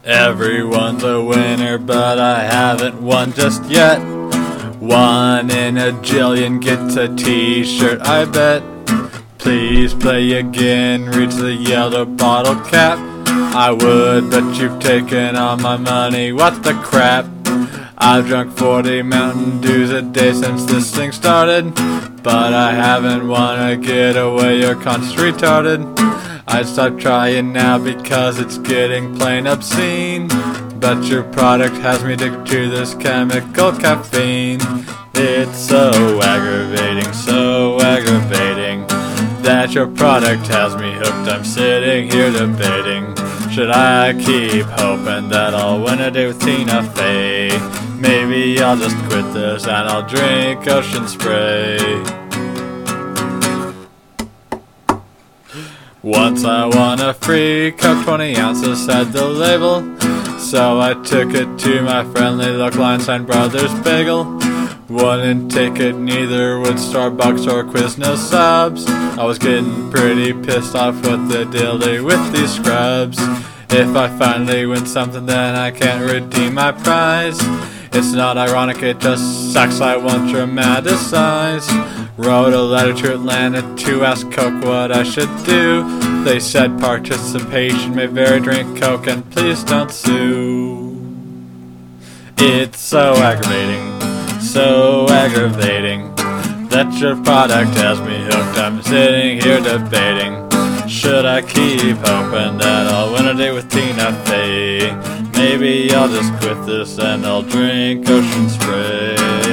Everyone's a winner, but I haven't won just yet. 1 in a jillion gets a t-shirt, I bet. Please play again, reach the yellow bottle cap. I would, but you've taken all my money, what the crap. I've drunk 40 Mountain Dews a day since this thing started, but I haven't wanna get away, your conscience retarded. I'd stop trying now because it's getting plain obscene, but your product has me addicted to this chemical caffeine. It's so aggravating that your product has me hooked. I'm sitting here debating, should I keep hoping that I'll win a day with Tina Fey? Maybe I'll just quit this and I'll drink Ocean Spray. Once I won a free Coke, 20 ounces said the label, so I took it to my friendly local Einstein Brothers Bagel. Wouldn't take it neither would Starbucks or Quiznos subs. I was getting pretty pissed off with the dilly with these scrubs. If I finally win something, then I can't redeem my prize. It's not ironic, it just sucks, I won't dramatize. Wrote a letter to Atlanta to ask Coke what I should do. They said participation may vary, drink Coke and please don't sue. It's so aggravating that your product has me hooked. I'm sitting here debating, should I keep hoping that I'll win a day with Tina Fey? Maybe I'll just quit this and I'll drink Ocean Spray.